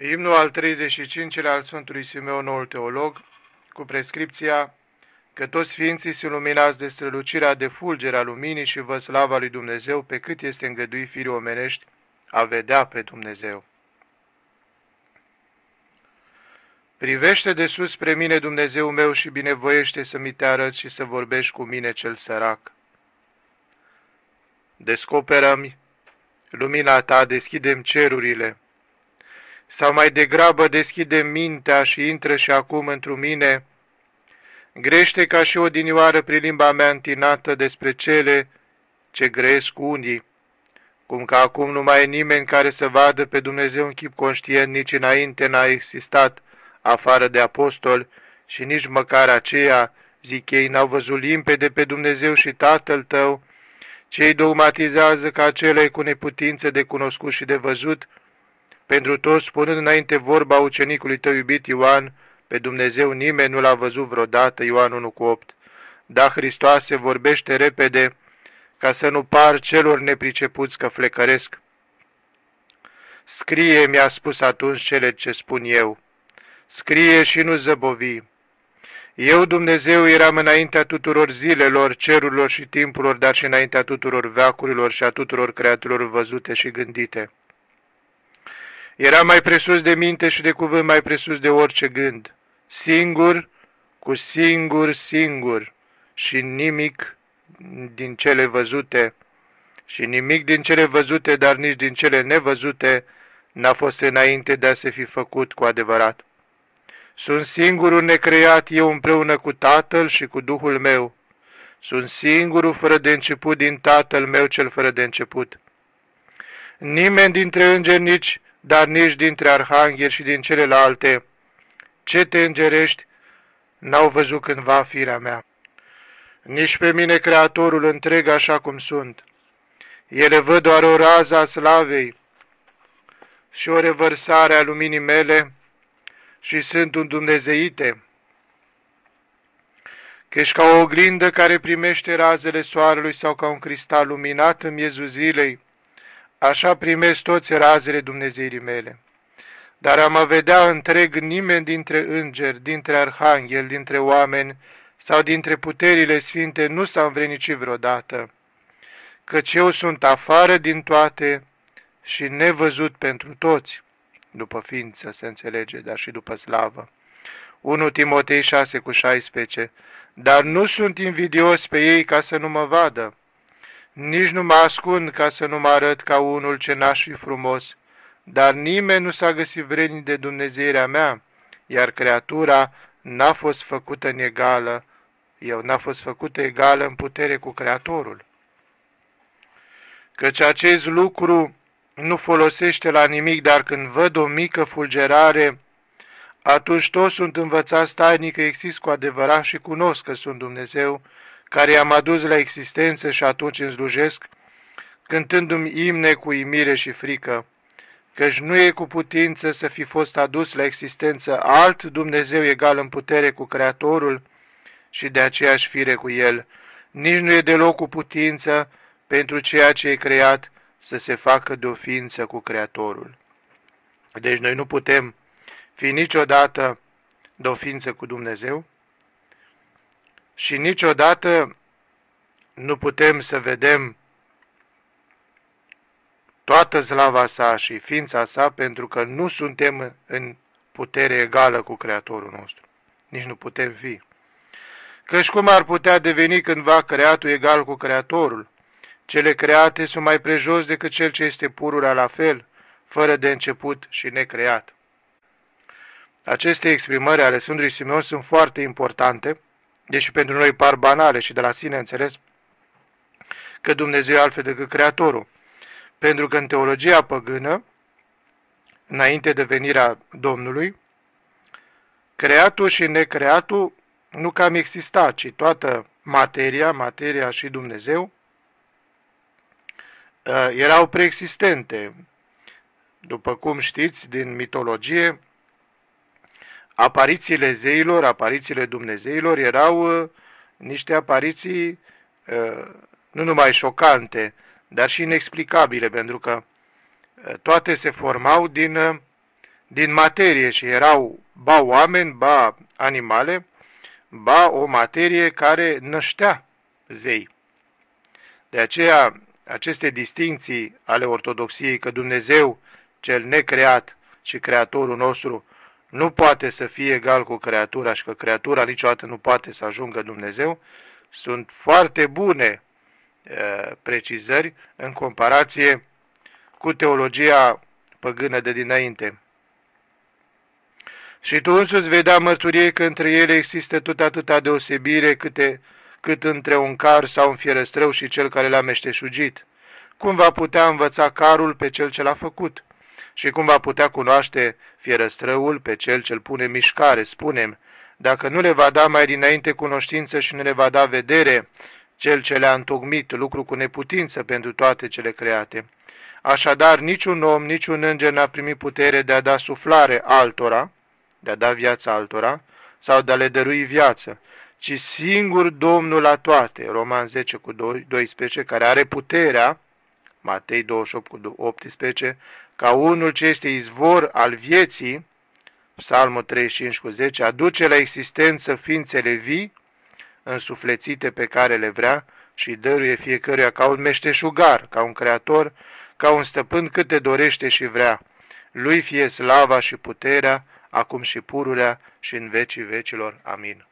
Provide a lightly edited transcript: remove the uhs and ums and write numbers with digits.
Imnul al 35-lea al Sfântului Simeon, noul teolog, cu prescripția că toți sfinții sunt luminați de strălucirea de fulger a luminii și văd slava lui Dumnezeu, pe cât este îngăduit firii omenești a vedea pe Dumnezeu. Privește de sus spre mine, Dumnezeu meu, și binevoiește să mi te arăți și să vorbești cu mine cel sărac. Descoperă-mi lumina ta, deschide-mi cerurile, sau mai degrabă deschide mintea și intră și acum întru mine, grește ca și odinioară prin limba mea întinată despre cele ce grăiesc unii, cum că acum nu mai e nimeni care să vadă pe Dumnezeu în chip conștient, nici înainte n-a existat afară de apostol și nici măcar aceia, zic ei, n-au văzut limpede pe Dumnezeu și Tatăl tău, cei dogmatizează ca acele cu neputință de cunoscut și de văzut, pentru toți, spunând înainte vorba ucenicului tău iubit Ioan, pe Dumnezeu nimeni nu l-a văzut vreodată, Ioan 1,8. Da, Hristoase, vorbește repede, ca să nu par celor nepricepuți că flecăresc. Scrie, mi-a spus atunci cele ce spun eu. Scrie și nu zăbovi. Eu, Dumnezeu, eram înaintea tuturor zilelor, cerurilor și timpurilor, dar și înaintea tuturor veacurilor și a tuturor creaturilor văzute și gândite. Era mai presus de minte și de cuvânt, mai presus de orice gând. Singur, cu singur și nimic din cele văzute, și nimic din cele văzute, dar nici din cele nevăzute, n-a fost înainte de a se fi făcut cu adevărat. Sunt singurul necreat eu împreună cu Tatăl și cu Duhul meu. Sunt singurul fără de început din Tatăl meu cel fără de început. Nimeni dintre îngeri dar nici dintre arhangheli și din celelalte, ce te îngerești, n-au văzut cândva firea mea. Nici pe mine Creatorul întreg așa cum sunt. Ele văd doar o rază a slavei și o revărsare a luminii mele și sunt îndumnezeite, căci ca o oglindă care primește razele soarelui sau ca un cristal luminat în miezul zilei, așa primesc toți razele Dumnezeirii mele. Dar am vedea întreg nimeni dintre îngeri, dintre arhangheli, dintre oameni sau dintre puterile sfinte nu s-a învrednicit vreodată, căci eu sunt afară din toate și nevăzut pentru toți, după ființă se înțelege, dar și după slavă. 1 Timotei 6,16. Dar nu sunt invidios pe ei ca să nu mă vadă, nici nu mă ascund ca să nu mă arăt ca unul ce n-aș fi frumos, dar nimeni nu s-a găsit vrednic de Dumnezeirea mea, iar creatura n-a fost făcută în egală, n-a fost făcută egală în putere cu Creatorul. Căci acest lucru nu folosește la nimic, dar când văd o mică fulgerare, atunci toți sunt învățați tainic că există cu adevărat și cunosc că sunt Dumnezeu, care i-am adus la existență și atunci îmi slujesc, cântându-mi imne cu uimire și frică, căci nu e cu putință să fi fost adus la existență alt Dumnezeu egal în putere cu Creatorul și de aceeași fire cu El, nici nu e deloc cu putință pentru ceea ce e creat să se facă de o ființă cu Creatorul. Deci noi nu putem fi niciodată de o ființă cu Dumnezeu și niciodată nu putem să vedem toată slava sa și ființa sa, pentru că nu suntem în putere egală cu Creatorul nostru. Nici nu putem fi. Căci cum ar putea deveni cândva creatul egal cu Creatorul? Cele create sunt mai prejos decât cel ce este pururea la fel, fără de început și necreat. Aceste exprimări ale Sfântului Simeon sunt foarte importante, deși pentru noi par banale și de la sine înțeles că Dumnezeu e altfel decât Creatorul. Pentru că în teologia păgână, înainte de venirea Domnului, creatul și necreatul nu cam exista, ci toată materia și Dumnezeu erau preexistente. După cum știți din mitologie, aparițiile zeilor, aparițiile dumnezeilor erau niște apariții nu numai șocante, dar și inexplicabile, pentru că toate se formau din materie și erau ba oameni, ba animale, ba o materie care năștea zei. De aceea, aceste distincții ale ortodoxiei că Dumnezeu, cel necreat și Creatorul nostru, nu poate să fie egal cu creatura și că creatura niciodată nu poate să ajungă Dumnezeu, sunt foarte bune precizări în comparație cu teologia păgână de dinainte. Și tu însuți vei da mărturie că între ele există tot atâta deosebire cât între un car sau un fierăstrău și cel care l-a meșteșugit. Cum va putea învăța carul pe cel ce l-a făcut? Și cum va putea cunoaște fierăstrăul pe cel ce-l pune în mișcare? Spune-mi, dacă nu le va da mai dinainte cunoștință și nu le va da vedere cel ce le-a întocmit, lucru cu neputință pentru toate cele create. Așadar, niciun om, niciun înger n-a primit putere de a da suflare altora, de a da viață altora, sau de a le dărui viață, ci singur Domnul la toate, Roman 10 cu 12, care are puterea, Matei 28 cu 18, ca unul ce este izvor al vieții, Psalmul 35 cu 10, aduce la existență ființele vii, însuflețite pe care le vrea și dăruie fiecăruia ca un meșteșugar, ca un creator, ca un stăpân câte dorește și vrea. Lui fie slava și puterea, acum și pururea și în vecii vecilor. Amin.